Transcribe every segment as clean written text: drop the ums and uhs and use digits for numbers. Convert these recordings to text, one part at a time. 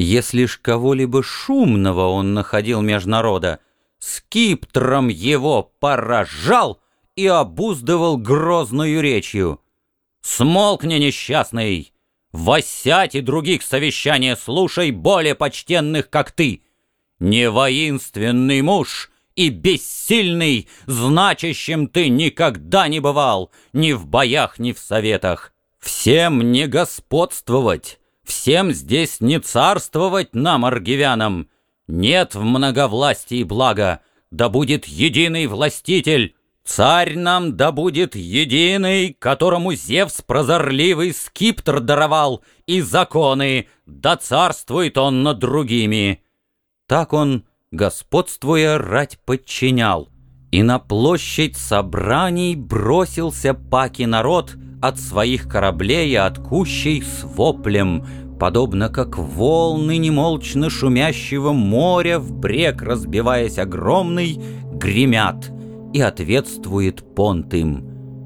Если ж кого-либо шумного он находил меж народа, скиптром его поражал и обуздывал грозную речью. «Смолкни, несчастный! Воссядь и других совещания слушай, более почтенных, как ты! Не воинственный муж и бессильный, значащим ты никогда не бывал, ни в боях, ни в советах. Всем не господствовать, всем здесь не царствовать нам, аргивянам. Нет в многовластии блага, да будет единый властитель. Царь нам да будет единый, которому Зевс прозорливый скиптр даровал, и законы, да царствует он над другими». Так он, господствуя, рать подчинял, и на площадь собраний бросился паки народ от своих кораблей и от кущей с воплем, подобно как волны немолчно шумящего моря в брег, разбиваясь огромный, гремят, и ответствует понт им.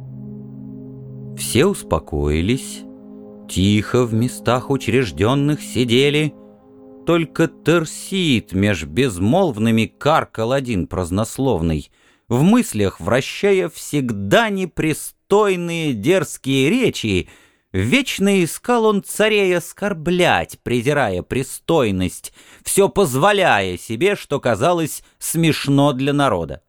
Все успокоились, тихо в местах учрежденных сидели. Только Терсит меж безмолвными каркал один празднословный, в мыслях вращая всегда непристойные дерзкие речи. Вечно искал он царей оскорблять, презирая пристойность, все позволяя себе, что казалось смешно для народа.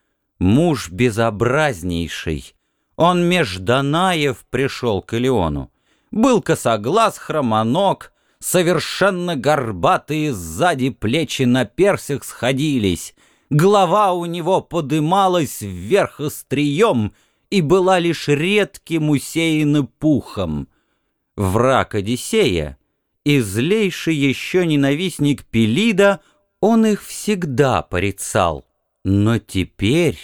Муж безобразнейший, он меж Данаев пришел к Илиону, был косоглаз, хромоног, совершенно горбатые сзади плечи на персях сходились, голова у него подымалась вверх острием и была лишь редким усеяна пухом. Враг Одиссея и злейший еще ненавистник Пелида, он их всегда порицал. Но теперь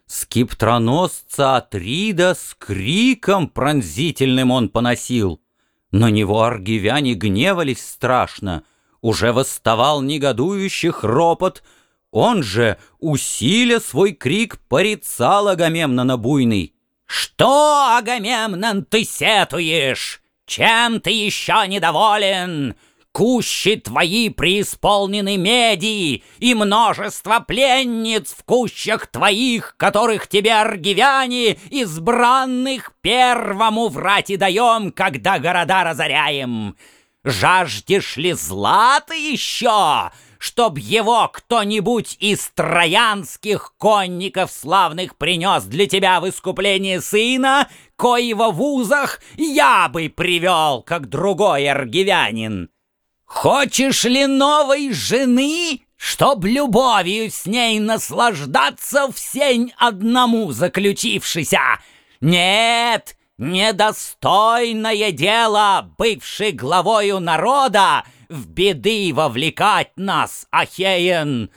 скиптроносца Атрида с криком пронзительным он поносил. На него аргивяне гневались страшно, уже восставал негодующих ропот, он же, усиля свой крик, порицал Агамемнона буйный. «Что, Агамемнон, ты сетуешь? Чем ты еще недоволен? Кущи твои преисполнены меди, и множество пленниц в кущах твоих, которых тебе аргивяне, избранных, первому в рати даем, когда города разоряем. Жаждешь ли злата еще, чтоб его кто-нибудь из троянских конников славных принес для тебя в искупление сына, коего в узах я бы привел, как другой аргивянин? Хочешь ли новой жены, чтоб любовью с ней наслаждаться в сень одному заключившися? Нет, недостойное дело, бывший главою народа, в беды вовлекать нас, Ахеен.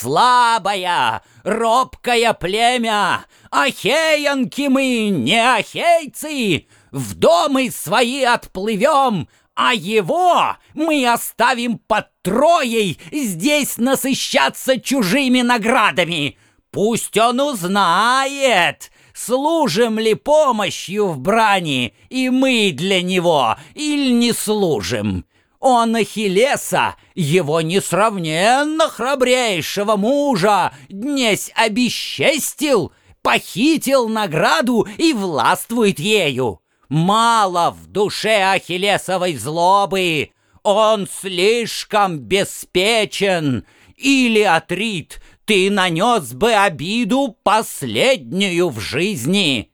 Слабая, робкое племя, ахеянки мы, не ахейцы, в домы свои отплывем, а его мы оставим под Троей здесь насыщаться чужими наградами. Пусть он узнает, служим ли помощью в брани, и мы для него, или не служим. Он Ахиллеса, его несравненно храбрейшего мужа, днесь обесчестил, похитил награду и властвует ею. Мало в душе Ахиллесовой злобы, он слишком беспечен. Или, Атрид, ты нанес бы обиду последнюю в жизни».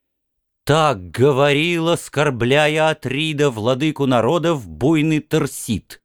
Так говорил, оскорбляя Атрида, владыку народов, буйный Терсит.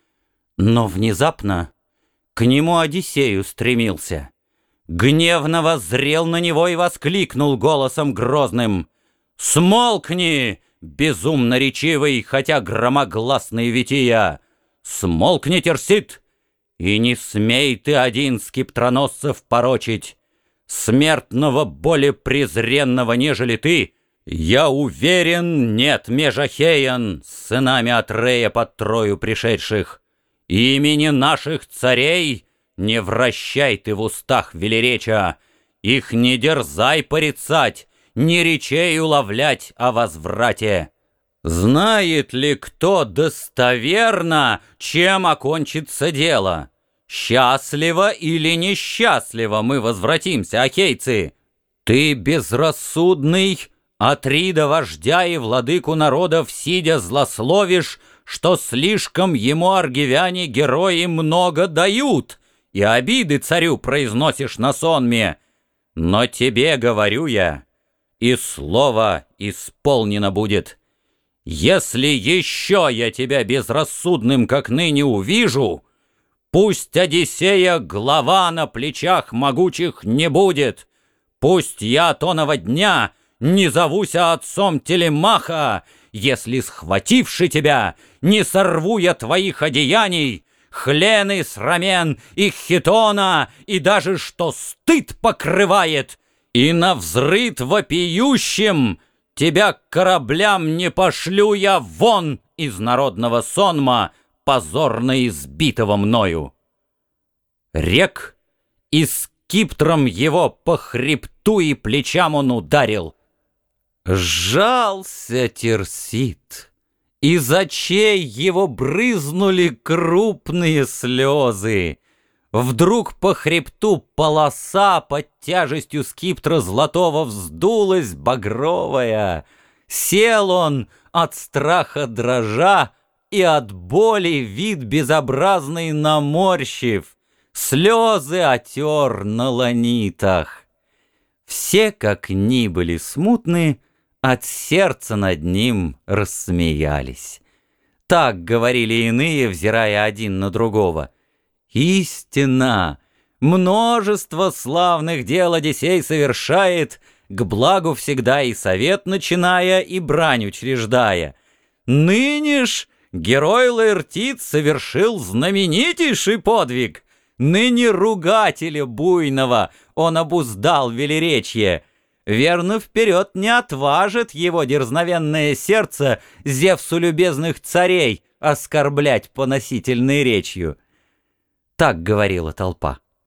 Но внезапно к нему Одиссей устремился. Гневно воззрел на него и воскликнул голосом грозным: «Смолкни, безумно речивый, хотя громогласный вития! Смолкни, Терсит, и не смей ты один скиптроносцев порочить! Смертного более презренного, нежели ты, я уверен, нет меж Ахеян, с сынами Атрея под Трою пришедших. Имени наших царей не вращай ты в устах велереча, их не дерзай порицать, ни речей уловлять о возврате. Знает ли кто достоверно, чем окончится дело? Счастливо или несчастливо мы возвратимся, ахейцы? Ты безрассудный, Атрида вождя и владыку народов сидя злословишь, что слишком ему аргивяне герои много дают, и обиды царю произносишь на сонме. Но тебе говорю я, и слово исполнено будет. Если еще я тебя безрассудным, как ныне, увижу, пусть Одиссея глава на плечах могучих не будет, пусть я тоного дня не зовуся отцом Телемаха, если, схвативши тебя, не сорву я твоих одеяний, хлены с рамен и хитона, и даже что стыд покрывает, и на взрыт вопиющим тебя к кораблям не пошлю я вон из народного сонма, позорно избитого мною. Рек и скиптром его по хребту и плечам он ударил. Сжался Тирсит, из очей его брызнули крупные слезы. Вдруг по хребту полоса под тяжестью скиптра золотого вздулась багровая. Сел он от страха дрожа и от боли вид безобразный наморщив, слезы отер на ланитах. Все, как ни были смутны, от сердца над ним рассмеялись. Так говорили иные, взирая один на другого. Истина! Множество славных дел Одиссей совершает, к благу всегда и совет начиная, и брань учреждая. Ныне ж герой Лаэртит совершил знаменитейший подвиг. Ныне ругателя буйного он обуздал велеречье. Верно, вперед не отважит его дерзновенное сердце Зевсу любезных царей оскорблять поносительной речью. Так говорила толпа.